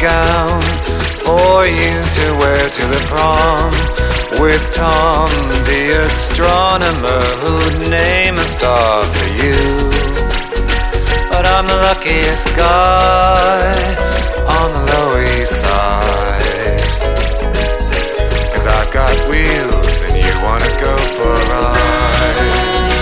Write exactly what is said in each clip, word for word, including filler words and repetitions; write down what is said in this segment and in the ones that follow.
gown for you to wear to the prom, with Tom, the astronomer, who'd name a star for you. But I'm the luckiest guy on the Lower East Side, 'cause I've got wheels and you wanna go for a ride.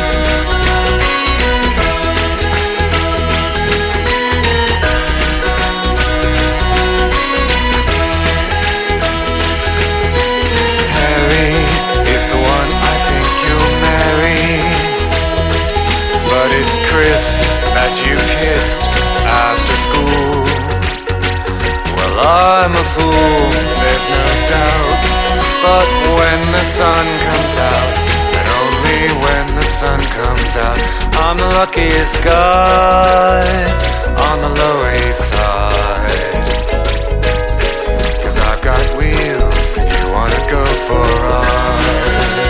Harry is the one I think you'll marry, but it's Chris that you kissed after school. Well, I'm a fool, there's no doubt, but when the sun comes out, and only when the sun comes out, I'm the luckiest guy on the Lower East Side, 'cause I've got wheels and you wanna go for a ride.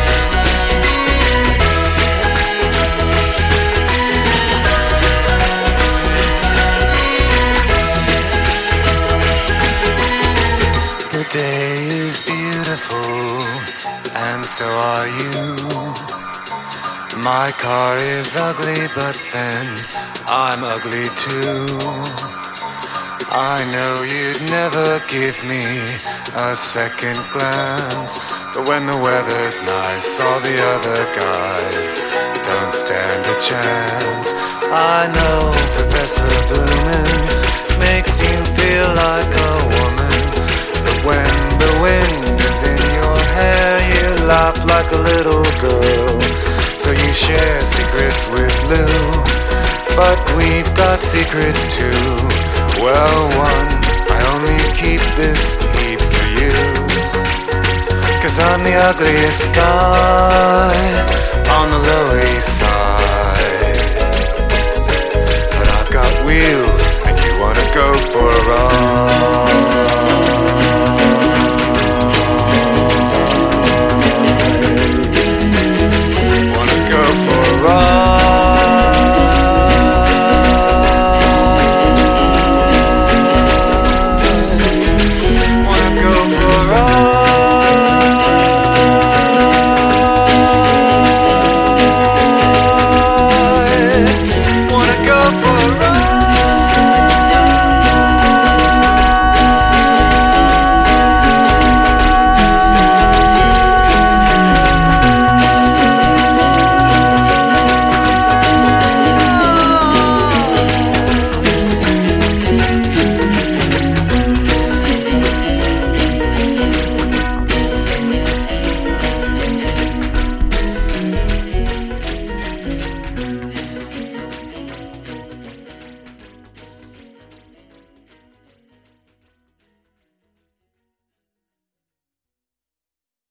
The day is beautiful, and so are you. My car is ugly, but then I'm ugly too. I know you'd never give me a second glance, but when the weather's nice, all the other guys don't stand a chance. I know Professor Bloomin' makes you feel like a woman, but when the wind is in your hair, you laugh like a little girl. So you share secrets with Lou, but we've got secrets too. Well, one, I only keep this heap for you, 'cause I'm the ugliest guy on the Lower East Side, but I've got wheels and you wanna go for a ride.